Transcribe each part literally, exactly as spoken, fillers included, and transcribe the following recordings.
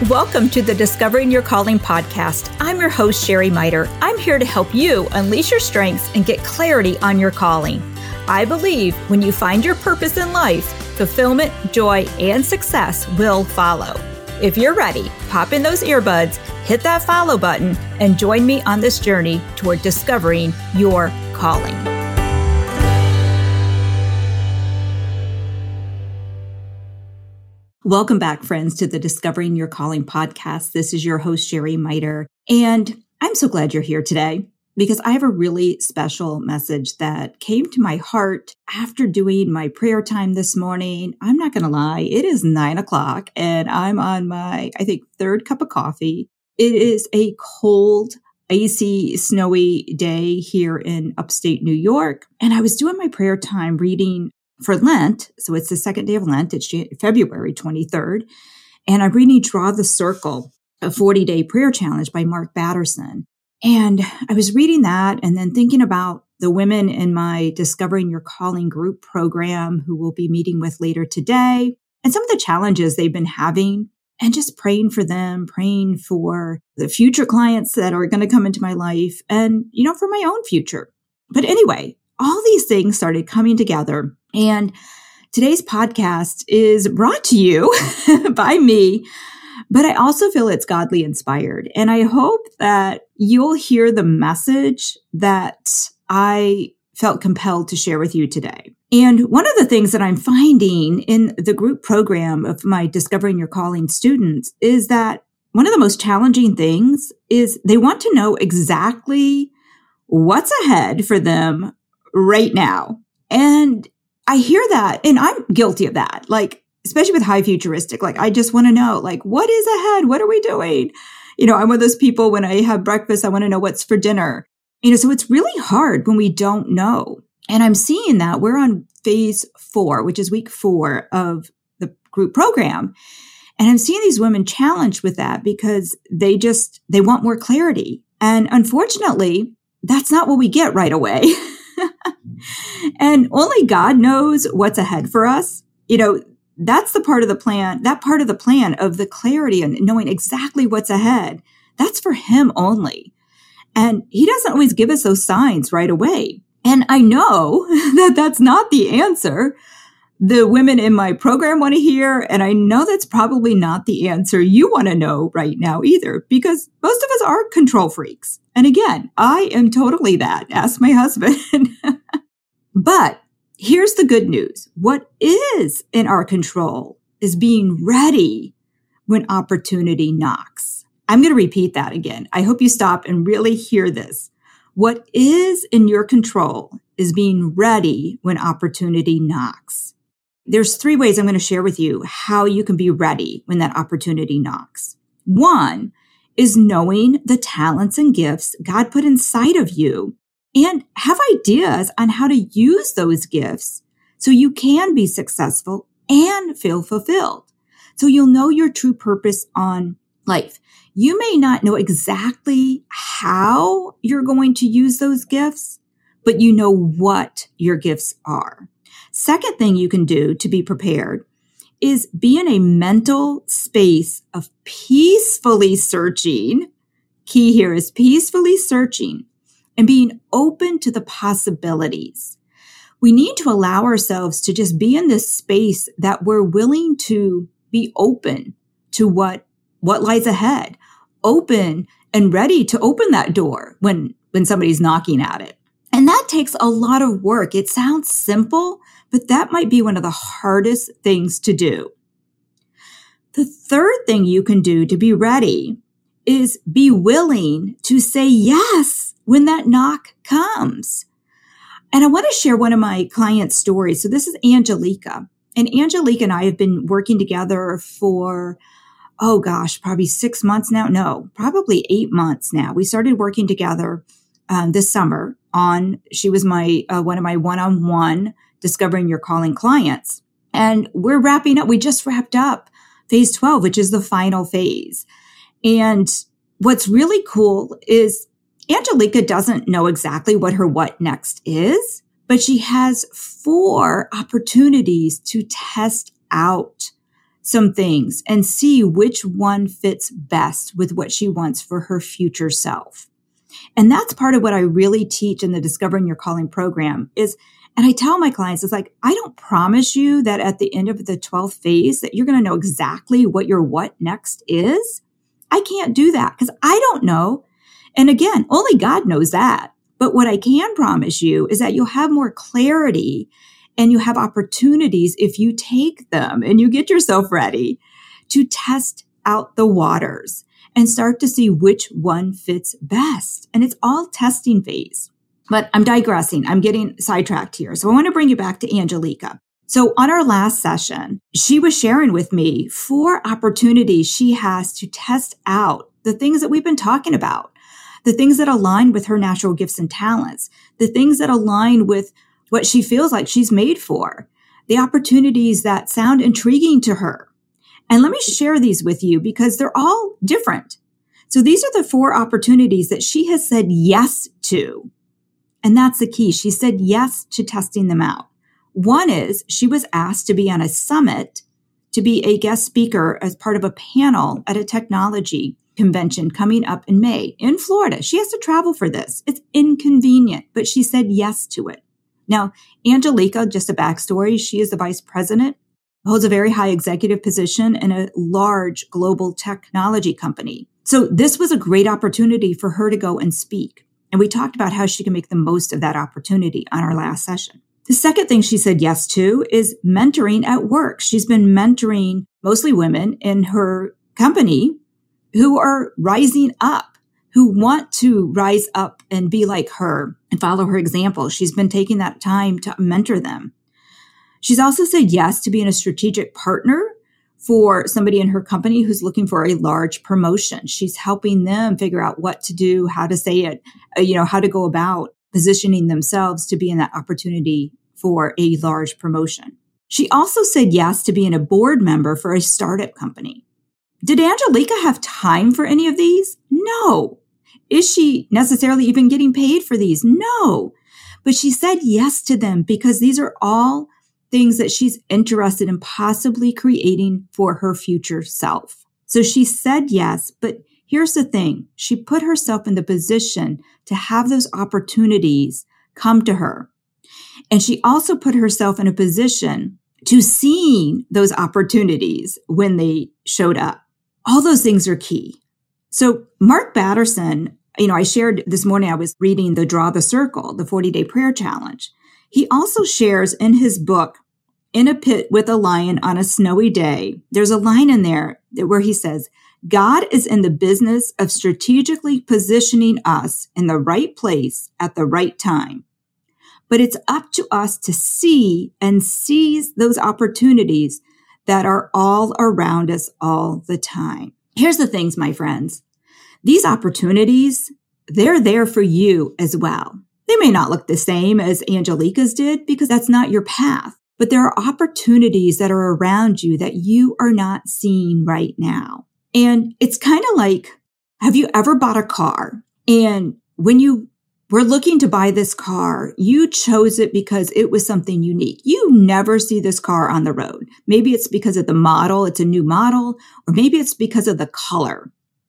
Welcome to the Discovering Your Calling podcast. I'm your host, Sherry Miter. I'm here to help you unleash your strengths and get clarity on your calling. I believe when you find your purpose in life, fulfillment, joy, and success will follow. If you're ready, pop in those earbuds, hit that follow button, and join me on this journey toward discovering your calling. Welcome back, friends, to the Discovering Your Calling podcast. This is your host, Sherry Miter, and I'm so glad you're here today because I have a really special message that came to my heart after doing my prayer time this morning. I'm not going to lie, it is nine o'clock and I'm on my, I think, third cup of coffee. It is a cold, icy, snowy day here in upstate New York, and I was doing my prayer time reading for Lent. So it's the second day of Lent. It's February twenty-third. And I'm reading Draw the Circle, a forty-day prayer challenge by Mark Batterson. And I was reading that and then thinking about the women in my Discovering Your Calling group program who we'll be meeting with later today and some of the challenges they've been having and just praying for them, praying for the future clients that are going to come into my life and, you know, for my own future. But anyway, all these things started coming together. And today's podcast is brought to you by me, but I also feel it's godly inspired. And I hope that you'll hear the message that I felt compelled to share with you today. And one of the things that I'm finding in the group program of my Discovering Your Calling students is that one of the most challenging things is they want to know exactly what's ahead for them right now. And I hear that, and I'm guilty of that, like, especially with high futuristic, like, I just want to know, like, what is ahead? What are we doing? You know, I'm one of those people when I have breakfast, I want to know what's for dinner. You know, so it's really hard when we don't know. And I'm seeing that we're on phase four, which is week four of the group program. And I'm seeing these women challenged with that because they just, they want more clarity. And unfortunately, that's not what we get right away. And only God knows what's ahead for us. You know, that's the part of the plan, that part of the plan of the clarity and knowing exactly what's ahead. That's for Him only. And He doesn't always give us those signs right away. And I know that that's not the answer the women in my program want to hear. And I know that's probably not the answer you want to know right now either, because most of us are control freaks. And again, I am totally that. Ask my husband. But here's the good news. What is in our control is being ready when opportunity knocks. I'm going to repeat that again. I hope you stop and really hear this. What is in your control is being ready when opportunity knocks. There's three ways I'm going to share with you how you can be ready when that opportunity knocks. One is knowing the talents and gifts God put inside of you and have ideas on how to use those gifts so you can be successful and feel fulfilled. So you'll know your true purpose on life. You may not know exactly how you're going to use those gifts, but you know what your gifts are. Second thing you can do to be prepared is be in a mental space of peacefully searching. Key here is peacefully searching and being open to the possibilities. We need to allow ourselves to just be in this space that we're willing to be open to what, what lies ahead, open and ready to open that door when, when somebody's knocking at it. And that takes a lot of work. It sounds simple, but that might be one of the hardest things to do. The third thing you can do to be ready is be willing to say yes when that knock comes. And I want to share one of my clients' stories. So this is Angelica. And Angelica and I have been working together for, oh gosh, probably six months now. No, probably eight months now. We started working together um, this summer on, she was my uh, one of my one-on-one Discovering Your Calling clients. And we're wrapping up. We just wrapped up phase twelve, which is the final phase. And what's really cool is Angelica doesn't know exactly what her what next is, but she has four opportunities to test out some things and see which one fits best with what she wants for her future self. And that's part of what I really teach in the Discovering Your Calling program is, and I tell my clients, it's like, I don't promise you that at the end of the twelfth phase that you're going to know exactly what your what next is. I can't do that because I don't know. And again, only God knows that. But what I can promise you is that you'll have more clarity and you have opportunities if you take them and you get yourself ready to test out the waters and start to see which one fits best. And it's all testing phase. But I'm digressing. I'm getting sidetracked here. So I want to bring you back to Angelica. So on our last session, she was sharing with me four opportunities she has to test out the things that we've been talking about, the things that align with her natural gifts and talents, the things that align with what she feels like she's made for, the opportunities that sound intriguing to her. And let me share these with you because they're all different. So these are the four opportunities that she has said yes to. And that's the key. She said yes to testing them out. One is she was asked to be on a summit, to be a guest speaker as part of a panel at a technology convention coming up in May in Florida. She has to travel for this. It's inconvenient, but she said yes to it. Now, Angelica, just a backstory, she is the vice president, holds a very high executive position in a large global technology company. So this was a great opportunity for her to go and speak. And we talked about how she can make the most of that opportunity on our last session. The second thing she said yes to is mentoring at work. She's been mentoring mostly women in her company who are rising up, who want to rise up and be like her and follow her example. She's been taking that time to mentor them. She's also said yes to being a strategic partner for somebody in her company who's looking for a large promotion. She's helping them figure out what to do, how to say it, you know, how to go about positioning themselves to be in that opportunity for a large promotion. She also said yes to being a board member for a startup company. Did Angelica have time for any of these? No. Is she necessarily even getting paid for these? No. But she said yes to them because these are all things that she's interested in possibly creating for her future self. So she said yes, but here's the thing. She put herself in the position to have those opportunities come to her. And she also put herself in a position to see those opportunities when they showed up. All those things are key. So Mark Batterson, you know, I shared this morning, I was reading the Draw the Circle, the forty-day prayer challenge. He also shares in his book, In a Pit with a Lion on a Snowy Day, there's a line in there where he says, God is in the business of strategically positioning us in the right place at the right time. But it's up to us to see and seize those opportunities that are all around us all the time. Here's the things, my friends. These opportunities, they're there for you as well. They may not look the same as Angelica's did because that's not your path, but there are opportunities that are around you that you are not seeing right now. And it's kind of like, have you ever bought a car? And when you were looking to buy this car, you chose it because it was something unique. You never see this car on the road. Maybe it's because of the model, it's a new model, or maybe it's because of the color.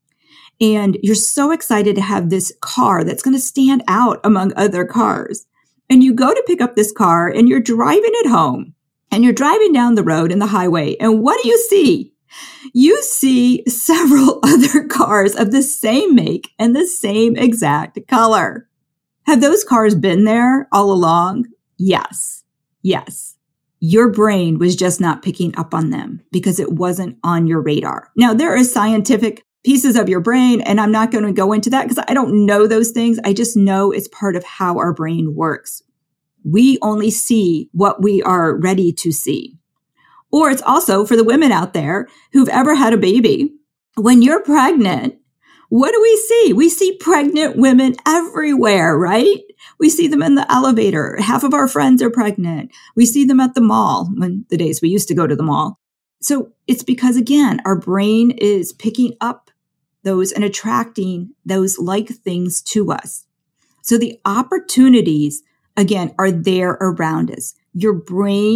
And you're so excited to have this car that's going to stand out among other cars. And you go to pick up this car and you're driving it home and you're driving down the road in the highway. And what do you see? You see several other cars of the same make and the same exact color. Have those cars been there all along? Yes. Yes. Your brain was just not picking up on them because it wasn't on your radar. Now, there are scientific pieces of your brain, and I'm not going to go into that because I don't know those things. I just know it's part of how our brain works. We only see what we are ready to see. Or it's also for the women out there who've ever had a baby. When you're pregnant, what do we see? We see pregnant women everywhere, right? We see them in the elevator. Half of our friends are pregnant. We see them at the mall, when the days we used to go to the mall. So it's because, again, our brain is picking up those and attracting those like things to us. So the opportunities, again, are there around us. Your brain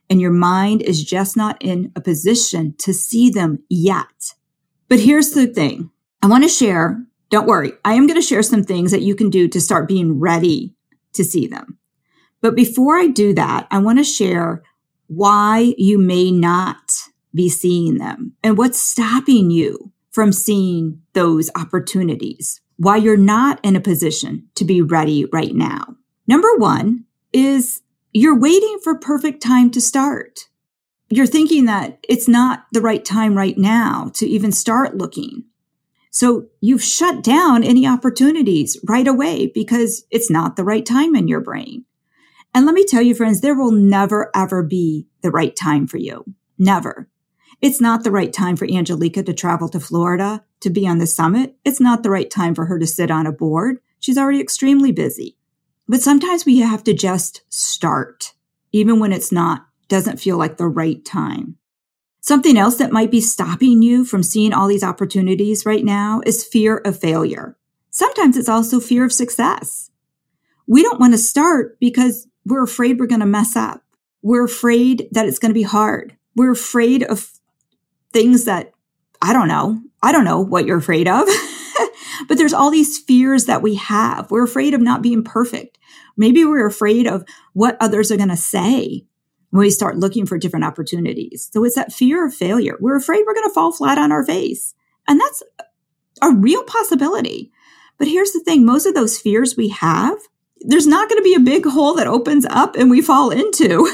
and your mind is just not in a position to see them yet. But here's the thing. I want to share, don't worry, I am going to share some things that you can do to start being ready to see them. But before I do that, I want to share why you may not be seeing them and what's stopping you from seeing those opportunities, why you're not in a position to be ready right now. Number one is you're waiting for perfect time to start. You're thinking that it's not the right time right now to even start looking. So you've shut down any opportunities right away because it's not the right time in your brain. And let me tell you, friends, there will never, ever be the right time for you. Never. It's not the right time for Angelica to travel to Florida to be on the summit. It's not the right time for her to sit on a board. She's already extremely busy. But sometimes we have to just start, even when it's not, doesn't feel like the right time. Something else that might be stopping you from seeing all these opportunities right now is fear of failure. Sometimes it's also fear of success. We don't want to start because we're afraid we're going to mess up. We're afraid that it's going to be hard. We're afraid of things that, I don't know. I don't know what you're afraid of. But there's all these fears that we have. We're afraid of not being perfect. Maybe we're afraid of what others are going to say when we start looking for different opportunities. So it's that fear of failure. We're afraid we're going to fall flat on our face. And that's a real possibility. But here's the thing. Most of those fears we have, there's not going to be a big hole that opens up and we fall into.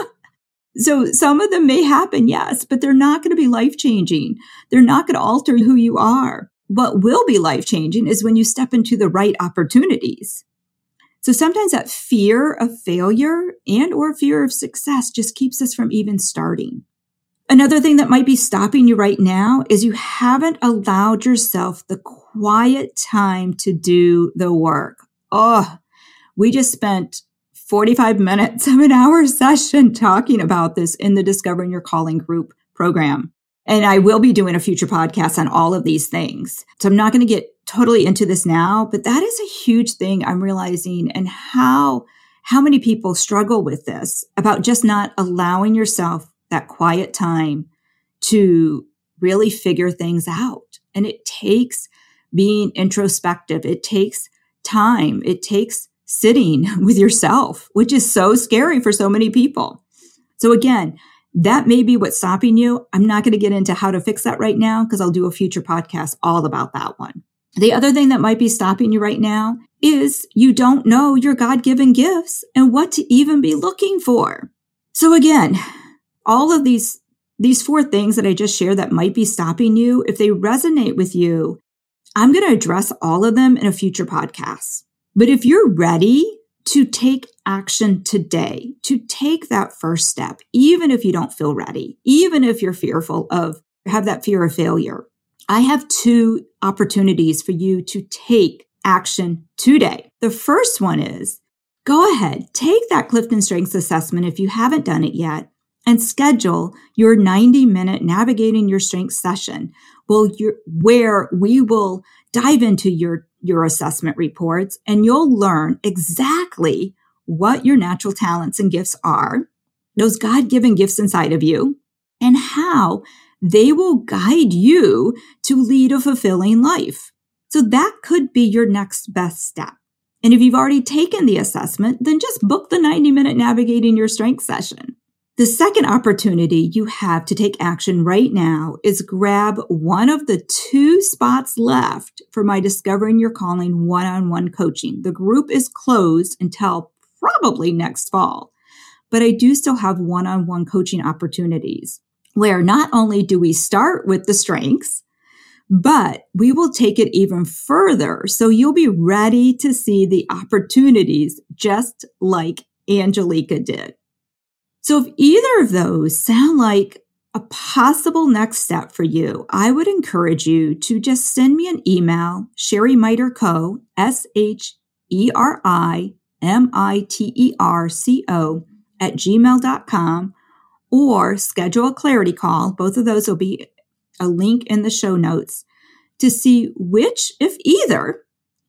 So some of them may happen, yes, but they're not going to be life-changing. They're not going to alter who you are. What will be life-changing is when you step into the right opportunities. So sometimes that fear of failure and or fear of success just keeps us from even starting. Another thing that might be stopping you right now is you haven't allowed yourself the quiet time to do the work. Oh, we just spent forty-five minutes of an hour session talking about this in the Discovering Your Calling group program. And I will be doing a future podcast on all of these things. So I'm not going to get totally into this now, but that is a huge thing I'm realizing, and how, how many people struggle with this, about just not allowing yourself that quiet time to really figure things out. And it takes being introspective. It takes time. It takes sitting with yourself, which is so scary for so many people. So again, that may be what's stopping you. I'm not going to get into how to fix that right now because I'll do a future podcast all about that one. The other thing that might be stopping you right now is you don't know your God-given gifts and what to even be looking for. So again, all of these, these four things that I just shared that might be stopping you, if they resonate with you, I'm going to address all of them in a future podcast. But if you're ready to take action today, to take that first step, even if you don't feel ready, even if you're fearful of, have that fear of failure, I have two opportunities for you to take action today. The first one is, go ahead, take that Clifton Strengths Assessment if you haven't done it yet, and schedule your ninety minute Navigating Your Strengths session. Well, you're, where we will dive into your, your assessment reports, and you'll learn exactly what your natural talents and gifts are, those God-given gifts inside of you, and how they will guide you to lead a fulfilling life. So that could be your next best step. And if you've already taken the assessment, then just book the ninety minute Navigating Your Strengths session. The second opportunity you have to take action right now is grab one of the two spots left for my Discovering Your Calling one-on-one coaching. The group is closed until probably next fall, but I do still have one-on-one coaching opportunities where not only do we start with the strengths, but we will take it even further. So you'll be ready to see the opportunities just like Angelica did. So if either of those sound like a possible next step for you, I would encourage you to just send me an email, Sheri Miter Co, S H E R I M I T E R C O at gmail dot com, or schedule a clarity call. Both of those will be a link in the show notes to see which, if either,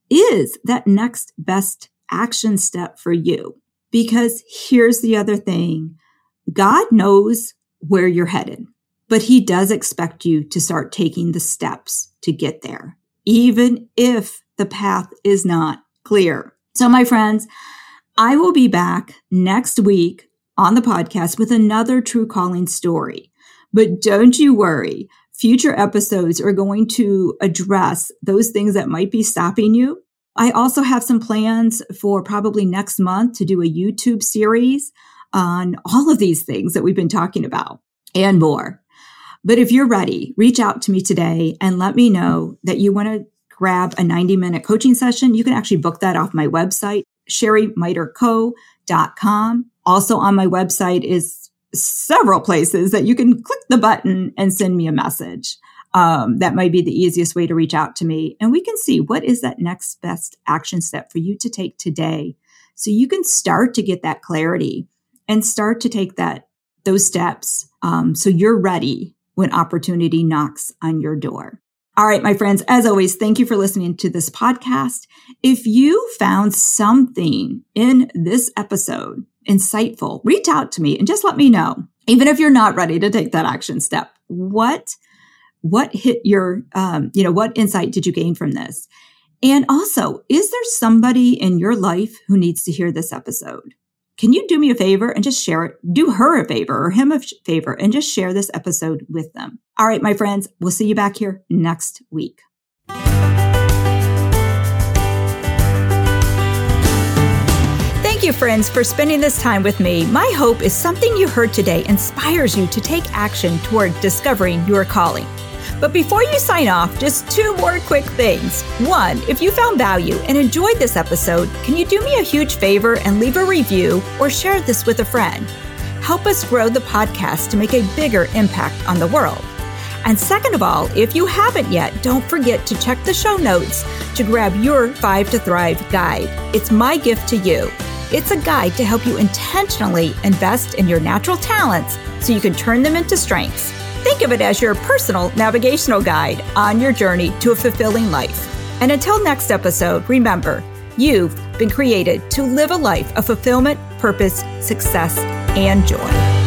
is that next best action step for you. Because here's the other thing. God knows where you're headed, but he does expect you to start taking the steps to get there, even if the path is not clear. So my friends, I will be back next week on the podcast with another True Calling story. But don't you worry, future episodes are going to address those things that might be stopping you. I also have some plans for probably next month to do a YouTube series on all of these things that we've been talking about and more. But if you're ready, reach out to me today and let me know that you want to grab a ninety minute coaching session. You can actually book that off my website, sherry miter co dot com. Also on my website is several places that you can click the button and send me a message. Um, that might be the easiest way to reach out to me. And we can see what is that next best action step for you to take today. So you can start to get that clarity and start to take that those steps. Um, so you're ready when opportunity knocks on your door. All right, my friends, as always, thank you for listening to this podcast. If you found something in this episode insightful, reach out to me and just let me know. Even if you're not ready to take that action step, what, what hit your, um, you know, what insight did you gain from this? And also, is there somebody in your life who needs to hear this episode? Can you do me a favor and just share it? Do her a favor or him a favor and just share this episode with them. All right, my friends, we'll see you back here next week. Thank you, friends, for spending this time with me. My hope is something you heard today inspires you to take action toward discovering your calling. But before you sign off, just two more quick things. One, if you found value and enjoyed this episode, can you do me a huge favor and leave a review or share this with a friend? Help us grow the podcast to make a bigger impact on the world. And second of all, if you haven't yet, don't forget to check the show notes to grab your Five to Thrive guide. It's my gift to you. It's a guide to help you intentionally invest in your natural talents so you can turn them into strengths. Think of it as your personal navigational guide on your journey to a fulfilling life. And until next episode, remember, you've been created to live a life of fulfillment, purpose, success, and joy.